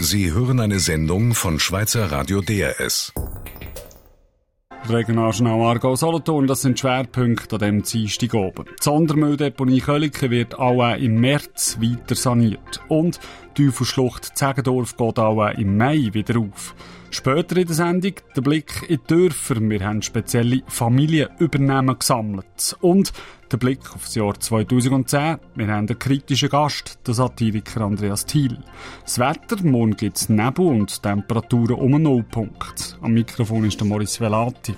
Sie hören eine Sendung von Schweizer Radio DRS. Regionaljournal Aargau-Solothurn, das sind Schwerpunkte an diesem Dienstag oben. Die Sondermülldeponie Köliken wird auch im März weiter saniert. Und die Teufelschlucht Zegendorf geht auch im Mai wieder auf. Später in der Sendung der Blick in die Dörfer. Wir haben spezielle Familienübernahmen gesammelt. Und der Blick auf das Jahr 2010. Wir haben einen kritischen Gast, den Satiriker Andreas Thiel. Das Wetter, morgen gibt es Nebel und Temperaturen um 0 Punkt. Am Mikrofon ist der Maurice Velati.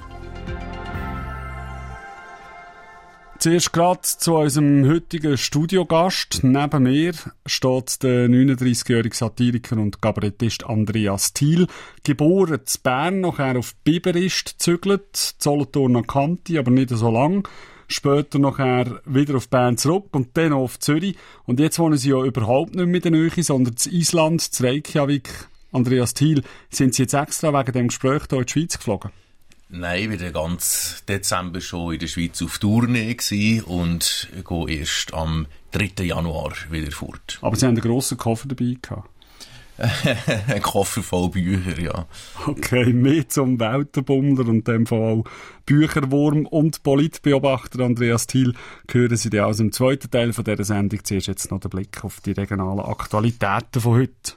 Zuerst gerade zu unserem heutigen Studiogast. Neben mir steht der 39-jährige Satiriker und Kabarettist Andreas Thiel. Geboren in Bern, nachher auf Biberist gezügelt, Solothurner Kante, aber nicht so lang. Später nachher wieder auf Bern zurück und dann auf Zürich. Und jetzt wohnen Sie ja überhaupt nicht mehr in der Nähe, sondern in Island, in Reykjavik. Andreas Thiel, sind Sie jetzt extra wegen dem Gespräch hier in die Schweiz geflogen? Nein, ich war den ganzen Dezember schon in der Schweiz auf Tournee und gehe erst am 3. Januar wieder fort. Aber Sie haben einen grossen Koffer dabei gehabt? Ein Koffer voll Bücher, ja. Okay, mehr zum Weltenbummler und dem Fall auch Bücherwurm und Politbeobachter Andreas Thiel hören Sie aus dem zweiten Teil von dieser Sendung. Zuerst jetzt noch der Blick auf die regionalen Aktualitäten von heute.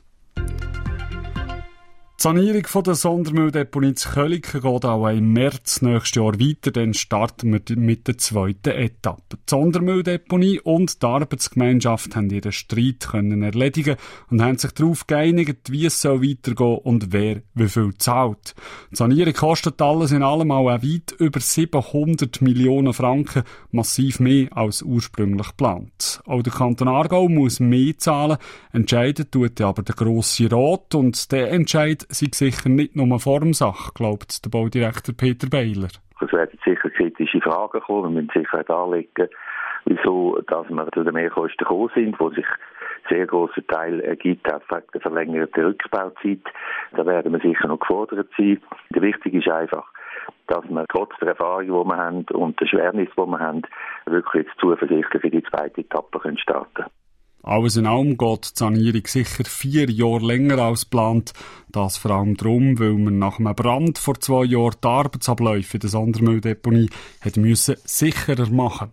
Die Sanierung von der Sondermülldeponie zu Köliken geht auch im März nächstes Jahr weiter, dann starten wir mit der zweiten Etappe. Die Sondermülldeponie und die Arbeitsgemeinschaft haben ihren Streit können erledigen und haben sich darauf geeinigt, wie es weitergehen soll und wer wie viel zahlt. Die Sanierung kostet alles in allem auch weit über 700 Millionen Franken, massiv mehr als ursprünglich geplant. Auch der Kanton Aargau muss mehr zahlen, entscheiden tut aber der Grosse Rat und der Entscheid sei sicher nicht nur Formsache, glaubt der Baudirektor Peter Beiler. Es werden sicher kritische Fragen kommen. Wir müssen sicher darlegen, wieso dass wir zu den Mehrkosten gekommen sind, wo sich ein sehr grosser Teil ergibt hat wegen der verlängerten Rückbauzeit. Da werden wir sicher noch gefordert sein. Wichtig ist einfach, dass wir trotz der Erfahrung, die wir haben und der Schwernis, die wir haben, wirklich jetzt zuversichtlich in die zweite Etappe starten können. Alles in allem geht die Sanierung sicher 4 Jahre länger als geplant. Das vor allem darum, weil man nach einem Brand vor 2 Jahren die Arbeitsabläufe in der Sondermülldeponie sicherer machen.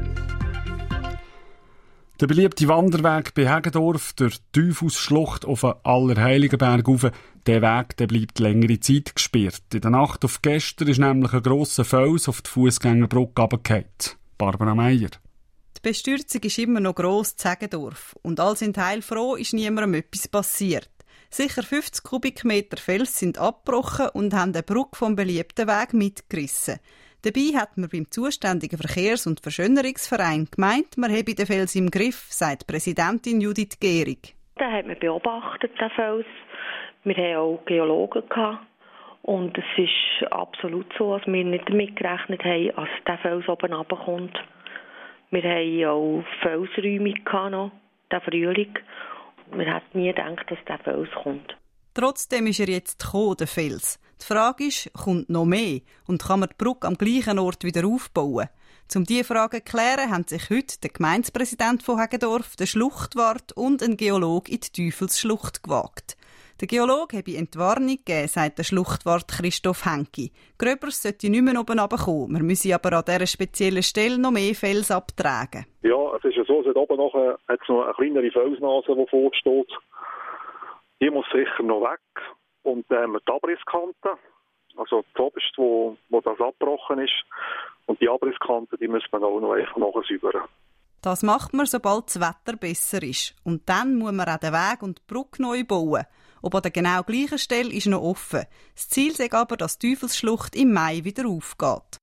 Der beliebte Wanderweg bei Hegendorf durch die Teufelsschlucht auf den Allerheiligenberg rauf, der Weg bleibt längere Zeit gesperrt. In der Nacht auf gestern ist nämlich ein grosser Fels auf die Fußgängerbrücke runtergefallen. Barbara Meier. Die Bestürzung ist immer noch gross in Zegendorf und alle sind heilfroh, ist niemandem etwas passiert. Sicher 50 Kubikmeter Fels sind abgebrochen und haben den Brücke vom beliebten Weg mitgerissen. Dabei hat man beim zuständigen Verkehrs- und Verschönerungsverein gemeint, man habe den Fels im Griff, sagt Präsidentin Judith Gehrig. Den hat man beobachtet, den Fels. Wir hatten auch Geologen gehabt. Und es ist absolut so, dass wir nicht damit gerechnet haben, dass der Fels oben runterkommt. Wir hatten auch Felsräume noch, den Frühling. Wir hätten nie gedacht, dass der Fels kommt. Trotzdem ist er jetzt gekommen, der Fels. Die Frage ist, kommt noch mehr? Und kann man die Brücke am gleichen Ort wieder aufbauen? Um diese Frage zu klären, haben sich heute der Gemeindepräsident von Hegendorf, der Schluchtwart und ein Geologe in die Teufelsschlucht gewagt. Der Geologe habe Entwarnung gegeben, sagt der Schluchtwart Christoph Henki. Gröbers sollte nicht mehr oben runterkommen. Man müsse aber an dieser speziellen Stelle noch mehr Fels abtragen. Ja, es ist ja so, dass oben noch eine kleinere Felsnase, die vorsteht. Die muss sicher noch weg. Und dann haben wir die Abrisskante, also das oberste, wo das abgebrochen ist. Und die Abrisskante, die müssen wir auch noch einfach nachsäubern. Das macht man, sobald das Wetter besser ist. Und dann muss man auch den Weg und die Brücke neu bauen. Ob an der genau gleichen Stelle ist noch offen. Das Ziel ist aber, dass die Teufelsschlucht im Mai wieder aufgeht.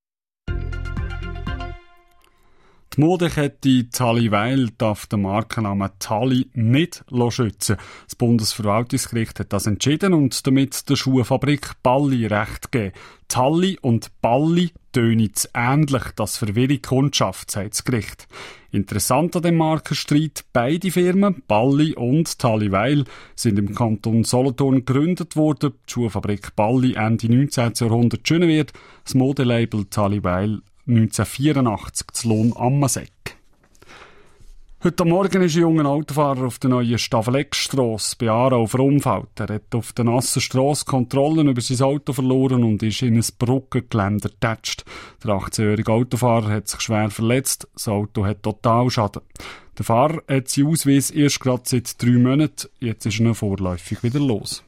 Die Modekette Tallyweil darf den Markennamen Tally nicht schützen. Das Bundesverwaltungsgericht hat das entschieden und damit der Schuhfabrik Balli Recht gegeben. Tally und Balli tönen zu ähnlich, das verwirrt Kundschaft, sagt das Gericht. Interessant an dem Markenstreit, beide Firmen, Balli und Tallyweil, sind im Kanton Solothurn gegründet worden. Die Schuhfabrik Balli Ende 19. Jahrhundert Schönewert, das Modelabel Tallyweil 1984 zu Lohn Ammenseck. Heute Morgen ist ein junger Autofahrer auf der neuen Staffelegstrasse bei Aarau verunfallt. Er hat auf der nassen Strasse Kontrollen über sein Auto verloren und ist in ein Brückengeländer getatscht. Der 18-jährige Autofahrer hat sich schwer verletzt. Das Auto hat Totalschaden. Der Fahrer hat seinen Ausweis erst gerade seit 3 Monaten. Jetzt ist er vorläufig wieder los.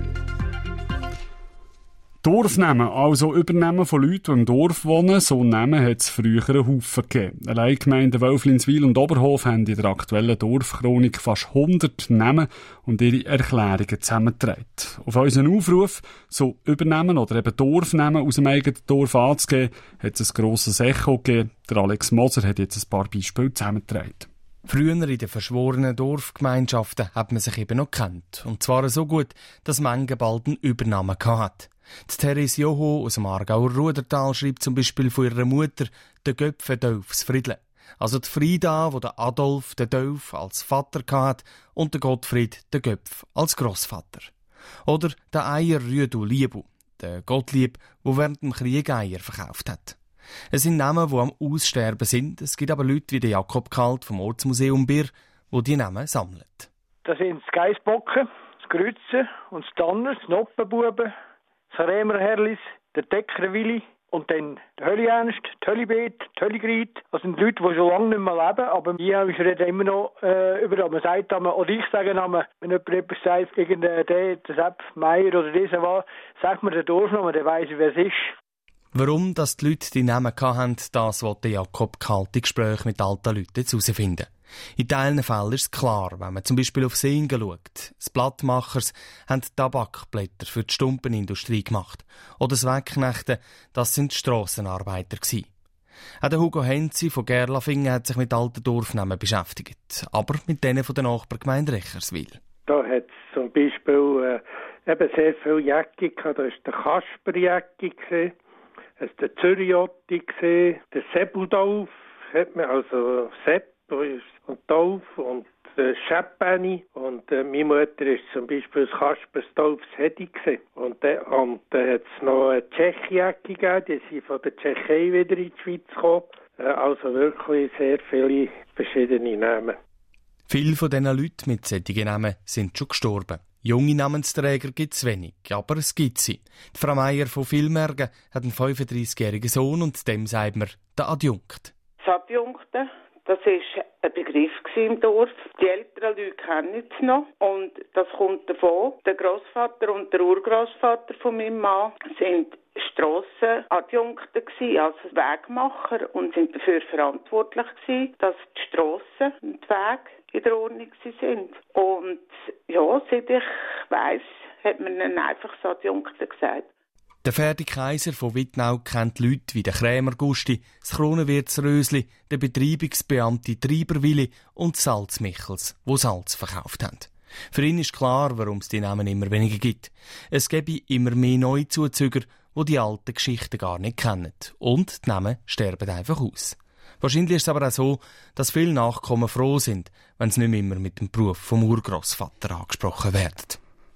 Dorfnamen, also Übernamen von Leuten, die im Dorf wohnen, so Namen hat es früher einen Haufen gegeben. Allein Gemeinden Wölflinswil und Oberhof haben in der aktuellen Dorfchronik fast 100 Namen und ihre Erklärungen zusammengetragen. Auf unseren Aufruf, so Übernamen oder eben Dorfnamen aus dem eigenen Dorf anzugeben, hat es ein grosses Echo gegeben. Der Alex Moser hat jetzt ein paar Beispiele zusammengetragen. Früher in den verschworenen Dorfgemeinschaften hat man sich eben noch gekannt. Und zwar so gut, dass man bald einen Übernamen hatte. Die Therese Joho aus dem Aargauer Rudertal schreibt zum Beispiel von ihrer Mutter «De Göpfe Dölfs Friedle». Also die Frieda, wo der Adolf de Dölf als Vater hatte und der Gottfried de Göpf als Grossvater. Oder der Eier Rüdu Liebu, der Gottlieb, der während dem Krieg Eier verkauft hat. Es sind Namen, die am Aussterben sind. Es gibt aber Leute wie der Jakob Kalt vom Ortsmuseum Bir, die die Namen sammeln. Das sind das Geissbocken, das Grützen und das Tanner, das Noppenbuben, das Rämerherlis, der Deckerwilli und dann der Hölli-Ernst, die Hölli-Bet, die Hölli-Griet. Das sind Leute, die schon lange nicht mehr leben, aber die reden immer noch über das. Man sagt dann, oder ich sage dann, wenn jemand etwas sagt, der Sepp Meier oder dieser war, sagt mir den Dorfnamen, der weiss, wer es ist. Warum dass die Leute die Namen hatten, das wollte Jakob Kalt im Gespräch mit alten Leuten jetzt herausfinden. In teilen Fällen ist es klar, wenn man zum Beispiel auf Singen schaut. Das Blattmachers haben Tabakblätter für die Stumpenindustrie gemacht. Oder das Wegknechten, das sind die Strassenarbeiter gewesen. Auch der Hugo Henzi von Gerlafingen hat sich mit alten Dorfnamen beschäftigt. Aber mit denen von der Nachbargemeinde Recherswil. Da hat es zum Beispiel eben sehr viele Jäcki gehabt. Da war der Kasper-Jäcki gesehen. Es war der Zürich-Otti gesehen. Der Sebudolf hat man, also Sepp und Dolf und Schäppeni. Und meine Mutter ist zum Beispiel das Kaspersdolfs Hedi gesehen. Und dann hat es noch eine Tschechjacke gegeben, die sind von der Tschechei wieder in die Schweiz gekommen. Also wirklich sehr viele verschiedene Namen. Viele von diesen Leuten mit solchen Namen sind schon gestorben. Junge Namensträger gibt es wenig, aber es gibt sie. Die Frau Meier von Villmergen hat einen 35-jährigen Sohn und dem sagt man der Adjunkt. Das Adjunkte, das war ein Begriff im Dorf. Die älteren Leute kennen es noch. Und das kommt davon. Der Grossvater und der Urgroßvater von meinem Mann sind Strassenadjunkte gewesen, also Wegmacher, und sind dafür verantwortlich gewesen, dass die Strassen und die Wege in der Ordnung sind. Und ja, seit ich weiss, hat man ihnen einfach so Adjunkte gesagt. Der Ferdi Kaiser von Wittnau kennt Leute wie der Krämer Gusti, das Kronenwirtsrösli, der Betreibungsbeamte Treiberwilli und Salzmichels, wo Salz verkauft haben. Für ihn ist klar, warum es die Namen immer weniger gibt. Es gäbe immer mehr Neuzuzüger, die die alten Geschichten gar nicht kennen. Und die Namen sterben einfach aus. Wahrscheinlich ist es aber auch so, dass viele Nachkommen froh sind, wenn sie nicht mehr immer mit dem Beruf vom Urgroßvater angesprochen werden.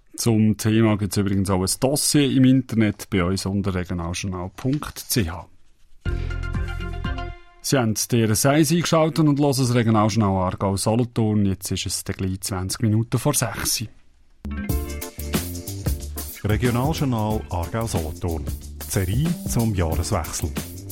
Zum Thema gibt es übrigens auch ein Dossier im Internet bei uns unter regionaljournal.ch. Sie haben die RS1 eingeschaltet und hören das Regionaljournal Aargau-Solothurn. Jetzt ist es gleich 20 Minuten vor 6 Uhr. Regionaljournal Aargau-Solothurn. Die Serie zum Jahreswechsel.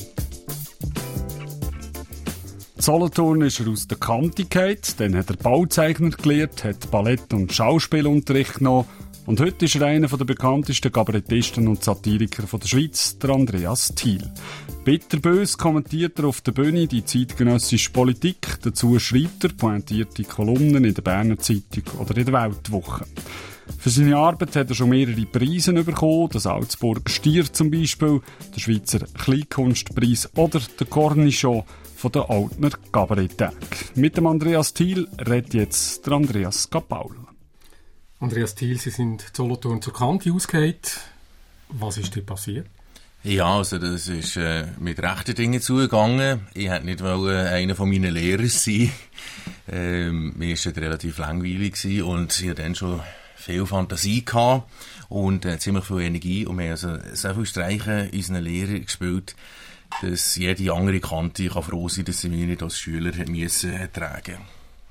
Solothurn ist er aus der Kante gefallen, dann hat er Bauzeichner gelernt, hat Ballett- und Schauspielunterricht genommen und heute ist er einer der bekanntesten Kabarettisten und Satiriker der Schweiz, der Andreas Thiel. Bitterbös kommentiert er auf der Bühne die zeitgenössische Politik, dazu schreibt er pointierte Kolumnen in der Berner Zeitung oder in der Weltwoche. Für seine Arbeit hat er schon mehrere Preise bekommen, das Salzburger Stier zum Beispiel, der Schweizer Kleinkunstpreis oder der Cornichon von der Altner Kabaretttag. Mit dem Andreas Thiel redet jetzt der Andreas Kapaul. Andreas Thiel, Sie sind in Solothurn zur Kante ausgefallen. Was ist dir passiert? Ja, also das ist mit rechten Dingen zugegangen. Ich wollte nicht einer von meinen Lehrern sein. Mir war es relativ langweilig und ich hatte dann schon viel Fantasie gehabt und ziemlich viel Energie. Und wir haben also so viele Streiche unseren Lehrern gespielt, dass jede andere Kante kann froh sein, dass sie mich nicht als Schüler müssen tragen.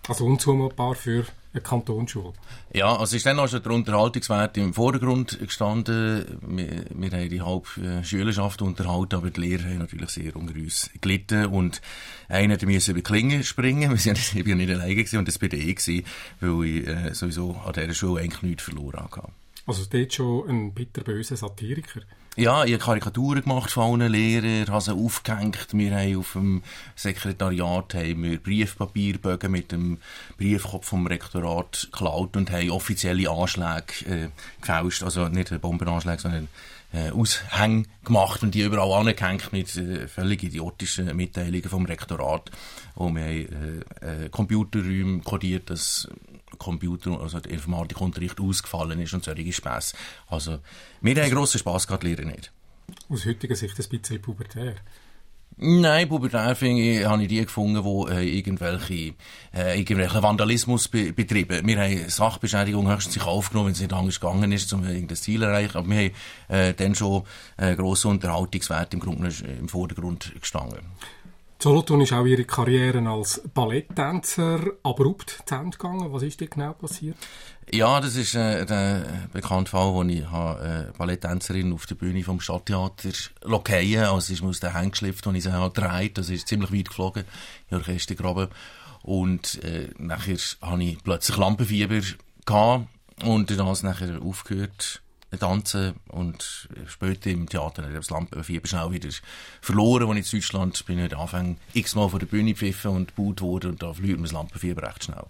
Also unzumutbar für eine Kantonsschule. Ja, also ist dann auch schon der Unterhaltungswert im Vordergrund gestanden. Wir haben die halbe Schülerschaft unterhalten, aber die Lehrer haben natürlich sehr unter uns gelitten und einer musste über die Klinge springen. Ich war ja nicht alleine gewesen, und das war ich, weil ich sowieso an dieser Schule eigentlich nichts verloren hatte. Also dort schon ein bitterböser Satiriker? Ja, ich habe Karikaturen gemacht von allen Lehrern, habe sie aufgehängt. Wir haben auf dem Sekretariat Briefpapierbögen mit dem Briefkopf vom Rektorat geklaut und haben offizielle Anschläge gefälscht. Also nicht Bombenanschläge, sondern Aushänge gemacht und die überall angehängt mit völlig idiotischen Mitteilungen vom Rektorat. Und wir haben Computerräume kodiert, dass also der Informatikunterricht ausgefallen ist und solche Spässe. Also, wir haben grossen Spass gehabt, die Lehrer nicht. Aus heutiger Sicht ein bisschen pubertär? Nein, pubertär habe ich die gefunden, die irgendwelchen Vandalismus betreiben. Wir haben Sachbeschädigung höchstens aufgenommen, wenn es nicht anders gegangen ist, um irgendein Ziel zu erreichen. Aber wir haben dann schon grossen Unterhaltungswert im Vordergrund gestanden. Solothurn ist auch Ihre Karriere als Balletttänzer abrupt zu Ende gegangen. Was ist dir genau passiert? Ja, das ist der bekannte Fall, wo ich Balletttänzerin auf der Bühne vom Stadttheater fallen. Also ist mir aus den Händen geschlüpft, als ich sie gedreht. Das ist ziemlich weit geflogen, im Orchestergraben. Und nachher hatte ich plötzlich Lampenfieber gehabt und dann habe ich nachher aufgehört tanzen und später im Theater habe ich das Lampenfieber schnell wieder verloren. Als ich in Deutschland bin, ich angefangen x-mal von der Bühne gepfiffen und gebaut wurde und da verliert man das Lampenfieber recht schnell.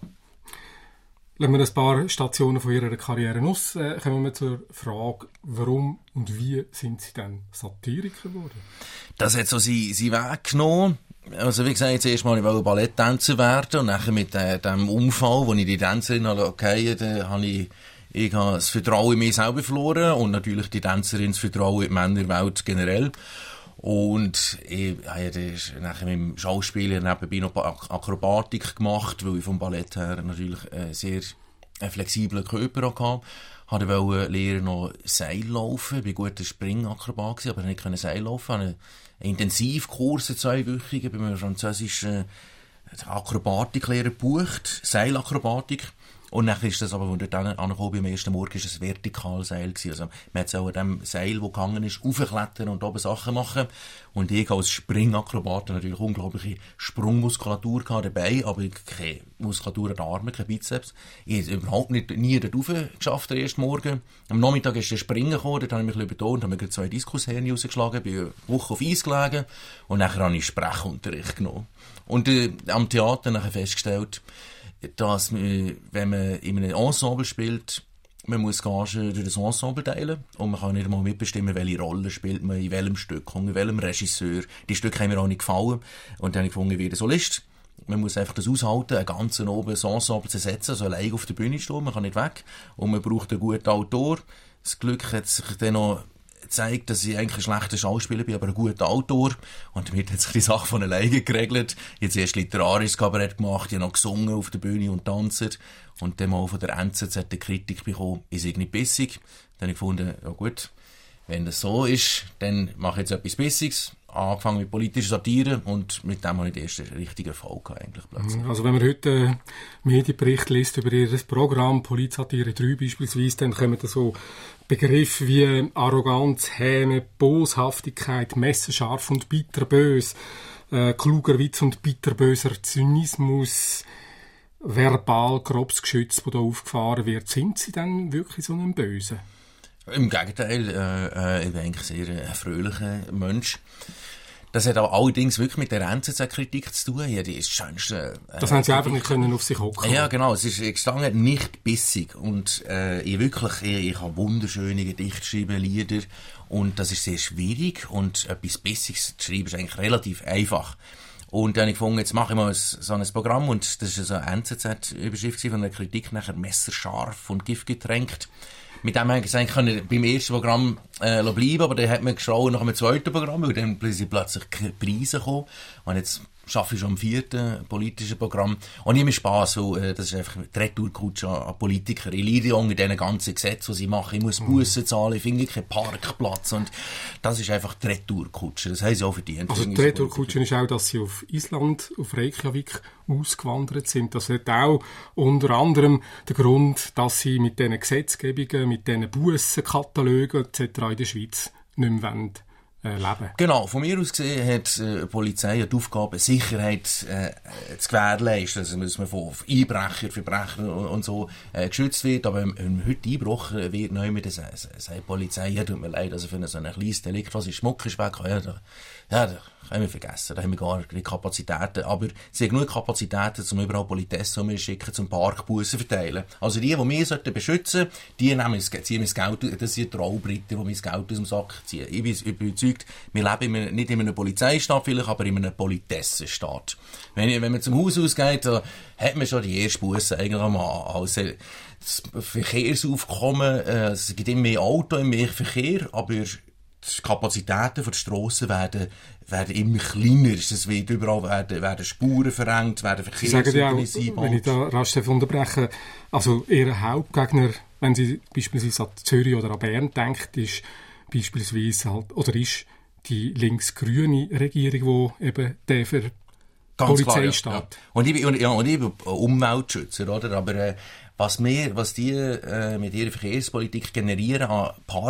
Lassen wir ein paar Stationen von Ihrer Karriere aus, kommen wir zur Frage, warum und wie sind Sie denn Satiriker geworden? Das hat so seinen Weg genommen. Also wie gesagt, zuerst mal wollte ich Balletttänzer werden und nachher mit dem Unfall, wo ich die Tänzerin hatte, habe ich habe das Vertrauen in mich selber verloren und natürlich die Tänzerin das Vertrauen in die Männerwelt generell. Und ich habe nachher mit dem Schauspiel nebenbei noch Akrobatik gemacht, weil ich vom Ballett her natürlich sehr flexiblen Körper hatte. Ich wollte lernen noch Seil laufen. Ich war guter Springakrobat, aber nicht Seil laufen. Ich habe einen Intensivkurs, 2-wöchigen, bei einem französischen Akrobatiklehrer gebucht, Seilakrobatik. Und dann ist das aber, als ich dort angekommen bin, am ersten Morgen, ist es ein Vertikalseil gewesen. Also, man hat so an dem Seil, das gegangen ist, raufklettern und oben Sachen machen. Und ich als Springakrobat natürlich unglaubliche Sprungmuskulatur dabei, aber keine Muskulatur an den Armen, kein Bizeps. Ich habe überhaupt nie dort rauf geschafft, den ersten Morgen. Am Nachmittag ist der Springen gekommen, dort habe ich mich ein bisschen betont, habe mir 2 Diskusherren rausgeschlagen, bin eine Woche auf Eis gelegen und nachher habe ich Sprechunterricht genommen. Und am Theater nachher festgestellt, dass wenn man in einem Ensemble spielt, man muss Gagen durch das Ensemble teilen und man kann nicht einmal mitbestimmen, welche Rolle spielt man, in welchem Stück und in welchem Regisseur. Die Stücke haben mir auch nicht gefallen und dann habe ich gefunden, wie der Solist. Man muss einfach das aushalten, einen ganzen oben ein Ensemble zu setzen, also allein auf der Bühne stehen, man kann nicht weg und man braucht einen guten Autor. Das Glück hat sich dann noch zeigt, dass ich eigentlich ein schlechter Schauspieler bin, aber ein guter Autor. Und damit hat sich die Sache von alleine geregelt. Jetzt erst literarisches Kabarett gemacht, ich habe noch gesungen auf der Bühne und tanzt. Und dann mal von der NZZ eine Kritik bekommen, ich sei nicht bissig. Dann habe ich gefunden, ja gut, wenn das so ist, dann mache ich jetzt etwas Bissiges. Angefangen mit politischer Satire und mit dem habe ich den ersten richtigen Erfolg gehabt, eigentlich plötzlich. Also wenn man heute Medienbericht liest über Ihr Programm, Politsatire 3 beispielsweise, dann kommen da so Begriffe wie Arroganz, Häme, Boshaftigkeit, messerscharf und bitterbös, kluger Witz und bitterböser Zynismus, verbal grobes Geschütz, das da aufgefahren wird. Sind Sie denn wirklich so ein Böse? Im Gegenteil, ich bin eigentlich sehr ein fröhlicher Mensch. Das hat auch allerdings wirklich mit der NZZ-Kritik zu tun. Ja, die ist das Schönste. Das haben Sie einfach nicht können auf sich hocken. Ja, genau. Es ist gestanden, nicht bissig. Und ich kann wunderschöne Gedichte schreiben, Lieder. Und das ist sehr schwierig. Und etwas Bissiges zu schreiben ist eigentlich relativ einfach. Und dann habe ich gefunden, jetzt mache ich mal so ein Programm. Und das war so eine NZZ-Überschrift von der Kritik, nachher messerscharf und giftgetränkt. Mit dem hätte ich eigentlich beim ersten Programm bleiben, aber dann hat man geschrauen nach einem zweiten Programm, weil dann sind plötzlich Preise gekommen. Und jetzt arbeite schon am 4. politischen Programm. Und ich habe mir Spass, weil das ist einfach die Retourkutsche an Politiker. Ich leide unter diesen ganzen Gesetzen, die sie machen. Ich muss Bussen zahlen, ich finde keinen Parkplatz. Und das ist einfach die Retourkutsche. Das haben sie auch verdient. Also die Retourkutsche ist auch, dass sie auf Island, auf Reykjavik ausgewandert sind. Das hat auch unter anderem der Grund, dass sie mit diesen Gesetzgebungen, mit diesen Bussenkatalogen etc. in der Schweiz nicht mehr leben. Genau, von mir aus gesehen hat die Polizei die Aufgabe, Sicherheit zu gewährleisten. Also muss man von Einbrechern, Verbrechern und so geschützt wird. Aber wenn heute eingebrochen wird, sagt die Polizei, ja, tut mir leid, also für so ein kleines Delikt, was ist Schmuck ist weg, da können wir vergessen, da haben wir gar keine Kapazitäten. Aber sie haben genug Kapazitäten, um überall Politessen umzuschicken, zum Parkbussen verteilen. Also die wir beschützen sollten, ziehen das Geld, das sind die Traubritter, die mir das Geld aus dem Sack ziehen. Ich bin überzeugt, wir leben nicht in einem Polizeistaat vielleicht, aber in einem Politessenstaat. Wenn man zum Haus ausgeht, da hat man schon die erste Busse eigentlich einmal als das Verkehrsaufkommen, es gibt immer mehr Autos, immer mehr Verkehr, aber die Kapazitäten der Strassen werden immer kleiner. Es wird überall werden Spuren verengt, werden Verkehrsorganisationen eingebaut. Wenn ich da rasch unterbreche, also Ihr Hauptgegner, wenn Sie beispielsweise an Zürich oder an Bern denkt, ist beispielsweise halt, oder ist die links-grüne Regierung, die eben der für Polizei steht. Ja. Und ich bin Umweltschützer, oder? Aber was die mit ihrer Verkehrspolitik generieren an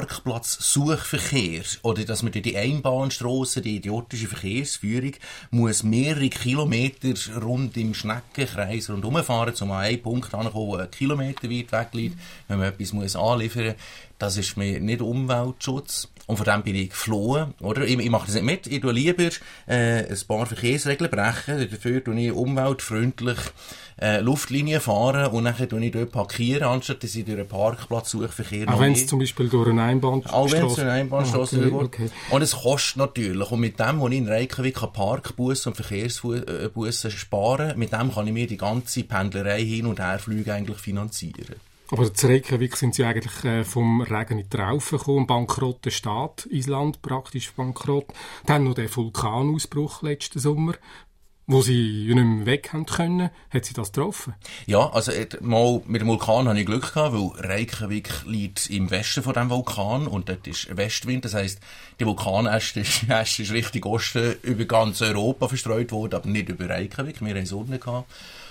Parkplatz-Suchverkehr, oder dass man durch die Einbahnstrasse, die idiotische Verkehrsführung, muss mehrere Kilometer rund im Schneckenkreis rundherum fahren, um an einen Punkt anzukommen, der 1 Kilometer weit weg liegt, wenn man etwas anliefern muss. Das ist mir nicht Umweltschutz. Und von dem bin ich geflohen, oder? Ich mache das nicht mit. Ich tue lieber ein paar Verkehrsregeln brechen. Dafür tue ich umweltfreundlich Luftlinien fahren und dann tue ich dort parkieren, anstatt dass ich durch einen Parkplatz-Suchverkehr auch wenn es zum Beispiel durch eine Einbahnstrasse... Auch wenn es durch eine Einbahnstrasse geht. Okay. Und es kostet natürlich. Und mit dem, wo ich in Reykjavik Parkbussen und Verkehrsbussen sparen, mit dem kann ich mir die ganze Pendlerei hin und her Flüge eigentlich finanzieren. Aber zu Reykjavik sind sie eigentlich vom Regen in die Traufe gekommen, bankrotter Staat, Island praktisch bankrott. Dann noch der Vulkanausbruch letzten Sommer, wo sie nicht mehr weg haben können. Hat sie das getroffen? Ja, also mal mit dem Vulkan hatte ich Glück gehabt, weil Reykjavik liegt im Westen von dem Vulkan und dort ist Westwind. Das heisst, die Vulkanäste ist Richtung Osten über ganz Europa verstreut worden, aber nicht über Reykjavik. Wir hatten Sonne gehabt.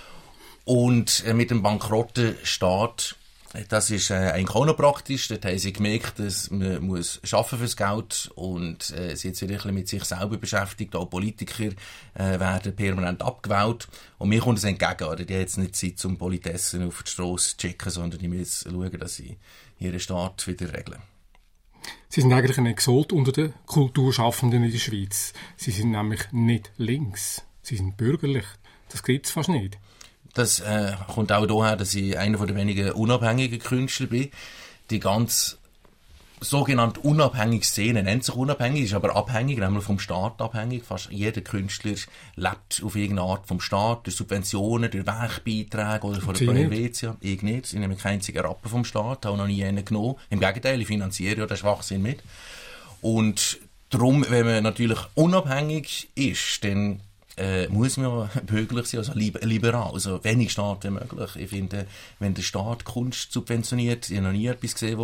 Und mit dem bankrotten Staat, das ist eigentlich auch noch praktisch. Dort haben sie gemerkt, dass man muss arbeiten fürs Geld und sie hat sich ein bisschen mit sich selber beschäftigt. Auch Politiker werden permanent abgewählt. Und mir kommt es entgegen. Oder? Die haben jetzt nicht Zeit, um Politessen auf die Strasse zu checken, sondern die müssen schauen, dass sie ihren Staat wieder regeln. Sie sind eigentlich ein Exot unter den Kulturschaffenden in der Schweiz. Sie sind nämlich nicht links. Sie sind bürgerlich. Das gibt es fast nicht. Das kommt auch daher, dass ich einer der wenigen unabhängigen Künstler bin. Die ganz sogenannte unabhängige Szene nennt sich unabhängig, ist aber abhängig, nämlich vom Staat abhängig. Fast jeder Künstler lebt auf irgendeine Art vom Staat, durch Subventionen, durch Wegbeiträge oder von der Helvetia. Ich nicht. Ich nehme keinen einzigen Rappen vom Staat, habe noch nie einen genommen. Im Gegenteil, ich finanziere ja den Schwachsinn mit. Und darum, wenn man natürlich unabhängig ist, dann muss man ja bürgerlich sein, also liberal, also wenig Staat wie möglich. Ich finde, wenn der Staat Kunst subventioniert, ich habe noch nie etwas gesehen,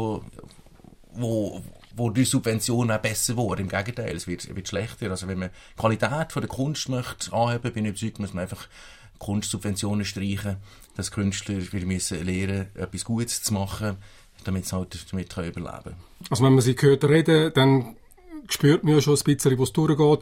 wo durch Subventionen auch besser wurde. Im Gegenteil, es wird schlechter. Also wenn man die Qualität von der Kunst möchte anheben, bin ich überzeugt, muss man einfach Kunstsubventionen streichen, dass Künstler wieder müssen lernen, etwas Gutes zu machen, damit sie halt damit überleben können. Also wenn man sie hört reden, dann spürt man ja schon ein bisschen, wo es durchgeht.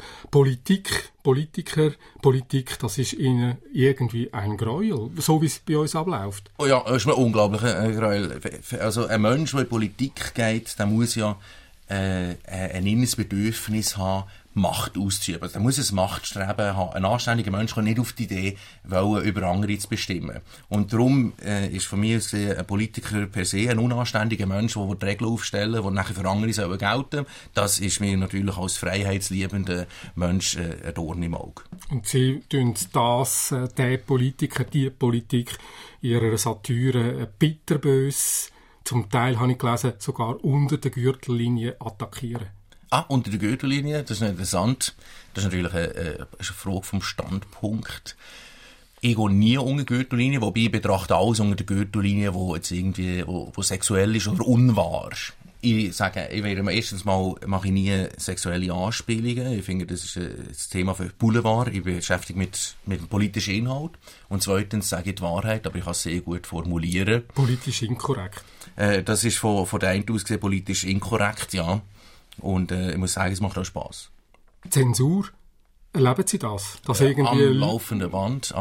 Politik, das ist ihnen irgendwie ein Gräuel, so wie es bei uns abläuft. Oh ja, das ist mir unglaublich ein Gräuel. Also ein Mensch, der in Politik geht, der muss ja ein inneres Bedürfnis haben, Macht auszuüben. Also, der muss ein Machtstreben haben. Ein anständiger Mensch kann nicht auf die Idee wollen, über andere zu bestimmen. Und darum ist von mir aus ein Politiker per se ein unanständiger Mensch, der die Regeln aufstellen, die nachher für andere gelten sollen. Das ist mir natürlich als freiheitsliebender Mensch ein Dorn im Auge. Und Sie tun das, die Politik ihrer Satire bitterbös, zum Teil, habe ich gelesen, sogar unter der Gürtellinie attackieren. Unter der Gürtellinie, das ist interessant. Das ist natürlich eine Frage vom Standpunkt. Ich gehe nie unter die Gürtellinie, wobei ich betrachte alles unter der Gürtellinie, wo jetzt irgendwie, wo sexuell ist oder unwahr. Ich sage, erstens mal mache ich nie sexuelle Anspielungen. Ich finde, das ist ein Thema für Boulevard. Ich beschäftige mich mit dem politischen Inhalt. Und zweitens sage ich die Wahrheit, aber ich kann es sehr gut formulieren. Politisch inkorrekt. Das ist von der einen aus gesehen politisch inkorrekt, ja. Und ich muss sagen, es macht auch Spass. Zensur? Erleben Sie das? Irgendwie am laufenden Band.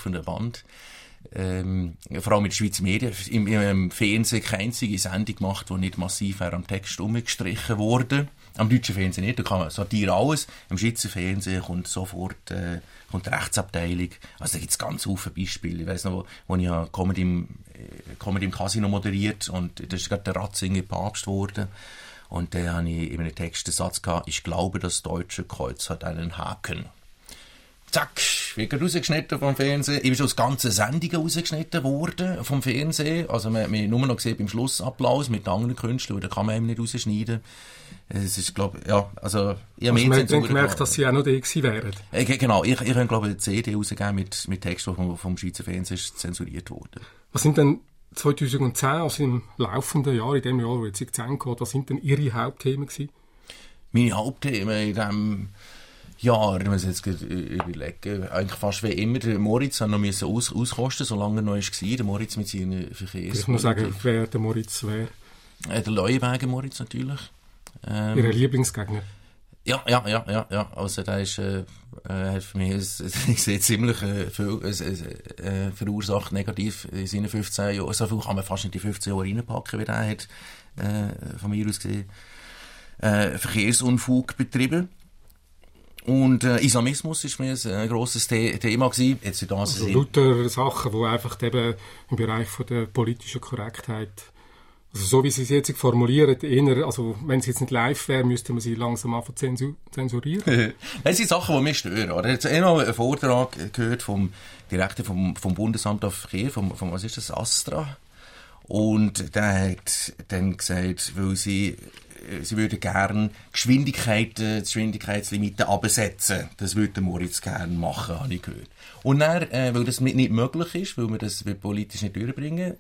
Vor allem in den Schweizer Medien. Im Fernsehen keine einzige Sendung gemacht, die nicht massiv am Text umgestrichen wurde. Am deutschen Fernsehen nicht, da kann man Satire alles. Im Schweizer Fernsehen kommt sofort kommt die Rechtsabteilung. Also da gibt es ganz viele Beispiele. Ich weiss noch, wo ich Comedy im Casino moderiert und da ist gerade der Ratzinger Papst geworden. Und dann habe ich in einem Text den Satz gehabt, ich glaube, das deutsche Kreuz hat einen Haken. Zack, wird rausgeschnitten vom Fernsehen. Ich bin schon aus ganzen Sendungen rausgeschnitten worden vom Fernsehen. Also wir haben nur noch gesehen beim Schlussapplaus mit anderen Künstlern, da kann man eben nicht rausschneiden. Es ist, glaube ich, ja, also... Ich habe man hat dann gemerkt, dass Sie auch noch da gewesen wären. Genau, ich habe, glaube ich, eine CD rausgegeben mit Texten, die vom Schweizer Fernsehen zensuriert wurden. Was sind denn 2010, also im laufenden Jahr, in dem Jahr, wo jetzt in 10 geht, was sind denn Ihre Hauptthemen gewesen? Meine Hauptthemen in diesem Jahr, ich muss jetzt überlegen, eigentlich fast wie immer, der Moritz hat noch auskosten, solange er noch war, der Moritz mit seinen Verkehrs... Ich muss sagen, wer der Moritz wäre? Der Leuenberger Moritz natürlich. Ihr Lieblingsgegner? Ja. Also der ist, hat für mich, ich sehe ziemlich viel verursacht negativ in seinen 15 Jahren. So viel kann man fast nicht in die 15 Jahre reinpacken, wie der hat, von mir aus gesehen, Verkehrsunfug betrieben. Und Islamismus ist mir ein grosses Thema gewesen. Jetzt das also lauter Sachen, die einfach eben im Bereich von der politischen Korrektheit, also so wie Sie es jetzt formulieren, eher, also wenn es jetzt nicht live wäre, müsste man sie langsam anfangen zensurieren. Das sind Sachen, die mich stören. Oder? Jetzt habe ich noch einen Vortrag gehört vom Direktor vom Bundesamt auf Verkehr, vom was ist das, Astra. Und der hat dann gesagt, weil sie würden gerne Geschwindigkeitslimiten absetzen. Das würde Moritz gerne machen, habe ich gehört. Und dann, weil das nicht möglich ist, weil wir das politisch nicht durchbringen,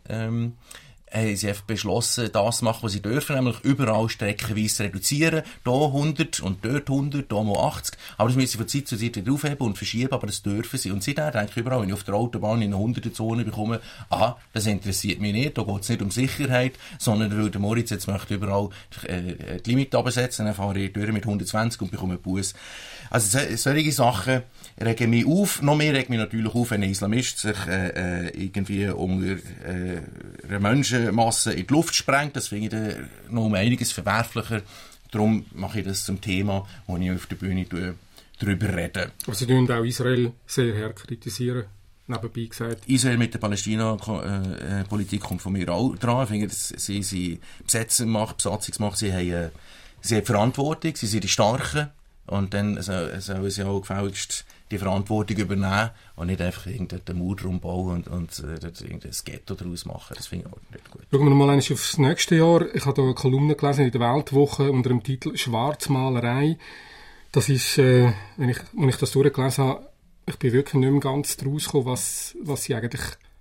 haben sie einfach beschlossen, das zu machen, was sie dürfen, nämlich überall streckenweise reduzieren. Hier 100 und dort 100, hier mal 80. Aber das müssen sie von Zeit zu Zeit wieder aufheben und verschieben, aber das dürfen sie. Und seitdem denke ich überall, wenn ich auf der Autobahn in eine 100er-Zone bekomme, das interessiert mich nicht, da geht es nicht um Sicherheit, sondern weil der Moritz jetzt möchte überall die Limite absetzen, dann fahre ich durch mit 120 und bekomme einen Bus. Also solche Sachen regen mich auf. Noch mehr regt mich natürlich auf, wenn ein Islamist sich irgendwie unter einer Menschenmasse in die Luft sprengt. Das finde ich noch um einiges verwerflicher. Darum mache ich das zum Thema, wo ich auf der Bühne darüber rede. Aber Sie tun auch Israel sehr hart kritisieren, nebenbei gesagt. Israel mit der Palästina-Politik kommt von mir auch dran. Ich finde, dass sie Besatzungsmacht, sie haben Verantwortung, sie sind die Starken. Und dann sollen sie auch gefälligst die Verantwortung übernehmen und nicht einfach irgendeinen Mauer drum bauen und irgendein Ghetto daraus machen. Das finde ich auch nicht gut. Schauen wir mal aufs nächste Jahr. Ich habe hier eine Kolumne gelesen in der Weltwoche unter dem Titel «Schwarzmalerei». Das ist, wenn ich das durchgelesen habe, ich bin wirklich nicht mehr ganz draus gekommen, was sie eigentlich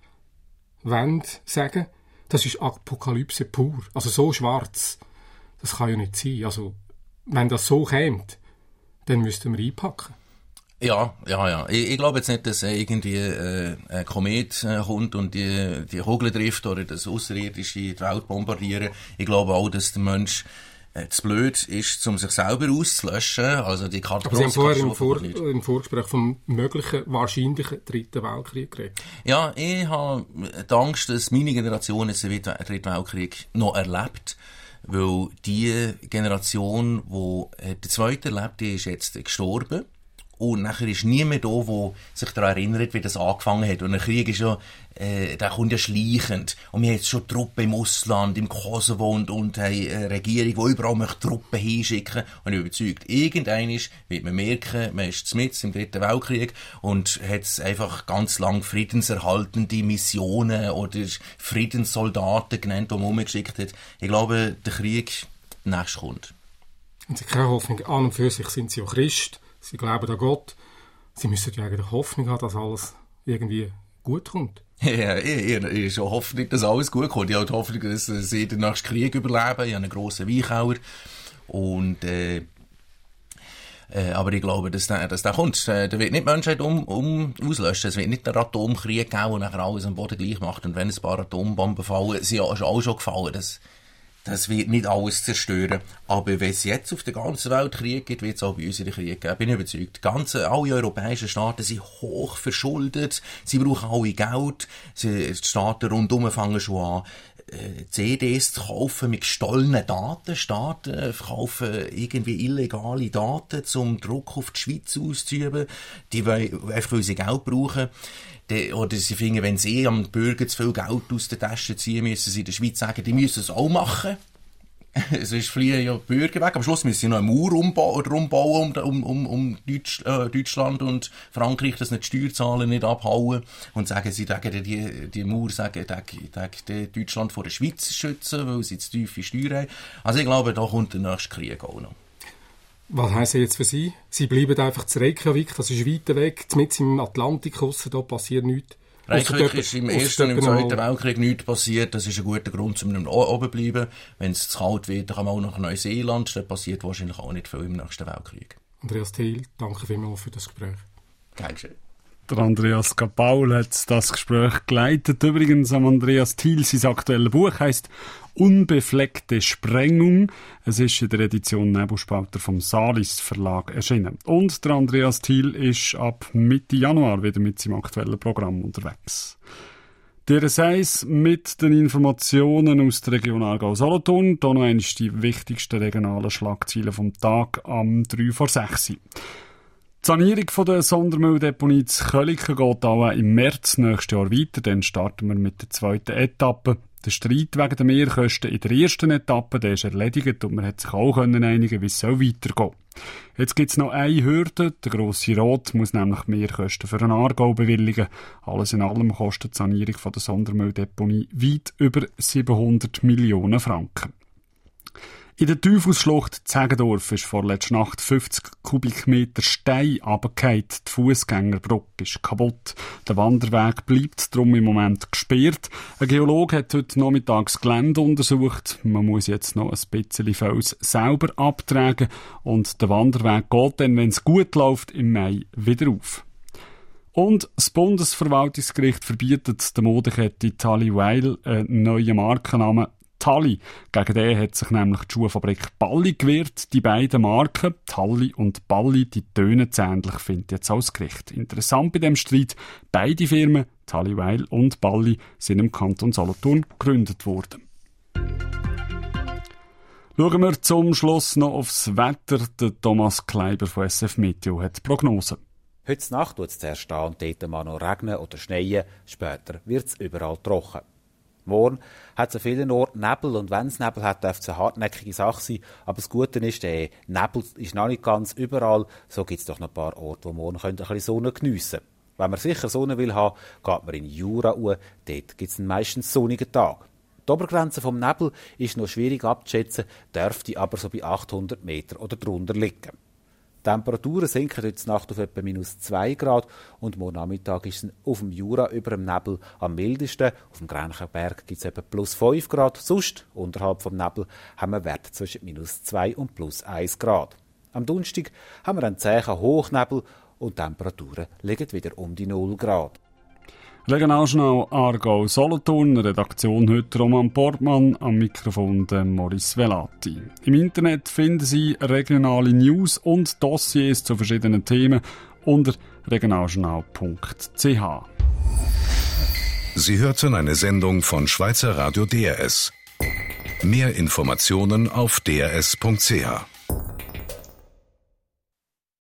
wollen sagen. Das ist Apokalypse pur. Also so schwarz. Das kann ja nicht sein. Also, wenn das so kommt, dann müssten wir einpacken. Ja. Ich glaube jetzt nicht, dass irgendwie ein Komet kommt und die Kugel trifft oder das Außerirdische die Welt bombardieren. Ich glaube auch, dass der Mensch zu blöd ist, um sich selber auszulöschen. Also die Aber Sie haben vorher im Vorgespräch vom möglichen, wahrscheinlichen Dritten Weltkrieg geredet. Ja, ich habe die Angst, dass meine Generation jetzt den Dritten Weltkrieg noch erlebt. Weil die Generation, die den Zweiten erlebt, die ist jetzt gestorben. Und nachher ist niemand da, der sich daran erinnert, wie das angefangen hat. Und ein Krieg ist ja, der kommt ja schleichend. Und wir haben jetzt schon Truppen im Ausland, im Kosovo und haben eine Regierung, die überall möchte Truppen hinschicken. Und ich bin überzeugt, irgendwann wird man merken, man ist mitten im Dritten Weltkrieg und hat einfach ganz lang friedenserhaltende Missionen oder Friedenssoldaten genannt, die man umgeschickt hat. Ich glaube, der Krieg nächstes kommt. Und sie haben keine Hoffnung. An und für sich sind sie auch Christ, sie glauben an Gott. Sie müssen ja eigentlich Hoffnung haben, dass alles irgendwie gut kommt. Ja, ich habe schon Hoffnung, dass alles gut kommt. Ich habe die Hoffnung, dass sie den nächsten Krieg überleben. Ich habe einen grossen Weichauer. Und, aber ich glaube, dass der kommt. Der wird nicht die Menschheit auslöschen. Es wird nicht einen Atomkrieg geben, der nachher alles am Boden gleich macht. Und wenn ein paar Atombomben fallen, sind ja auch schon gefallen. Das wird nicht alles zerstören. Aber wenn es jetzt auf der ganzen Welt Krieg gibt, wird es auch bei uns in den Krieg geben. Bin ich überzeugt. Alle europäischen Staaten sind hoch verschuldet. Sie brauchen alle Geld. Die Staaten rundherum fangen schon an, CDs zu kaufen mit gestohlenen Daten. Staaten verkaufen irgendwie illegale Daten, um Druck auf die Schweiz auszuüben. Die wollen einfach, weil sie Geld brauchen. Oder sie finden, wenn sie am Bürger zu viel Geld aus der Tasche ziehen, müssen sie in der Schweiz sagen, die müssen es auch machen. Sonst fliehen ja die Bürger weg. Am Schluss müssen sie noch eine Mauer umbauen um Deutschland und Frankreich, dass nicht die Steuerzahler nicht abhauen. Und sagen sie, die Mauer Deutschland vor der Schweiz schützen, weil sie zu tiefe Steuern haben. Also ich glaube, da kommt der nächste Krieg auch noch. Was heisst das jetzt für Sie? Sie bleiben einfach zu Reykjavik, das ist weit weg, mitten im Atlantik, da passiert nichts. Reykjavik ist im Ersten und im Zweiten Weltkrieg nichts passiert. Das ist ein guter Grund, um oben zu bleiben. Wenn es zu kalt wird, dann kann man auch nach Neuseeland. Da passiert wahrscheinlich auch nicht viel im nächsten Weltkrieg. Andreas Thiel, danke vielmals für das Gespräch. Dankeschön. Der Andreas Gapaul hat das Gespräch geleitet. Übrigens am Andreas Thiel, sein aktuelles Buch heisst «Unbefleckte Sprengung». Es ist in der Edition Nebelspalter vom Salis Verlag erschienen. Und der Andreas Thiel ist ab Mitte Januar wieder mit seinem aktuellen Programm unterwegs. Der Seis mit den Informationen aus der Region Aargau-Solothurn. Hier noch einmal die wichtigsten regionalen Schlagzeilen vom Tag am 5:03. Die Sanierung der Sondermülldeponie zu Köliken geht auch im März nächstes Jahr weiter. Dann starten wir mit der zweiten Etappe. Der Streit wegen der Mehrkosten in der ersten Etappe, der ist erledigt und man hat sich auch einigen, wie es weitergehen soll. Jetzt gibt es noch eine Hürde. Der Grosse Rat muss nämlich Mehrkosten für den Aargau bewilligen. Alles in allem kostet die Sanierung der Sondermülldeponie weit über 700 Millionen Franken. In der Teufelsschlucht Zegendorf ist vorletzte Nacht 50 Kubikmeter Stein runtergefallen. Die Fußgängerbrücke ist kaputt. Der Wanderweg bleibt darum im Moment gesperrt. Ein Geologe hat heute Nachmittag das Gelände untersucht. Man muss jetzt noch ein bisschen Fels sauber abtragen. Und der Wanderweg geht dann, wenn es gut läuft, im Mai wieder auf. Und das Bundesverwaltungsgericht verbietet der Modekette Tally Weil einen neuen Markennamen Tally. Gegen den hat sich nämlich die Schuhfabrik Balli gewehrt. Die beiden Marken, Tally und Balli, die tönen ähnlich, findet jetzt auch das Gericht. Interessant bei dem Streit, beide Firmen, Tally Weil und Balli, sind im Kanton Solothurn gegründet worden. Schauen wir zum Schluss noch aufs Wetter. Der Thomas Kleiber von SF Meteo hat Prognosen. Heute Nacht wird es zuerst da und dort mal noch regnen oder schneien, später wird es überall trocken. Morgen hat es an vielen Orten Nebel und wenn es Nebel hat, darf es eine hartnäckige Sache sein. Aber das Gute ist, der Nebel ist noch nicht ganz überall. So gibt es doch noch ein paar Orte, wo morgen ein bisschen Sonne geniessen können. Wenn man sicher Sonne will haben, geht man in den Jura uhr. Dort gibt es einen meistens sonnigen Tag. Die Obergrenze vom Nebel ist noch schwierig abzuschätzen, dürfte aber so bei 800 Meter oder drunter liegen. Die Temperaturen sinken heute Nacht auf etwa -2 Grad und morgen Nachmittag ist es auf dem Jura über dem Nebel am mildesten. Auf dem Grencherberg gibt es etwa +5 Grad. Sonst, unterhalb vom Nebel, haben wir Werte zwischen -2 und +1 Grad. Am Donnerstag haben wir einen zähen Hochnebel und die Temperaturen liegen wieder um die 0 Grad. Regionaljournal Aargau-Solothurn, Redaktion heute Roman Portmann, am Mikrofon Maurice Velati. Im Internet finden Sie regionale News und Dossiers zu verschiedenen Themen unter regionaljournal.ch. Sie hörten eine Sendung von Schweizer Radio DRS. Mehr Informationen auf drs.ch.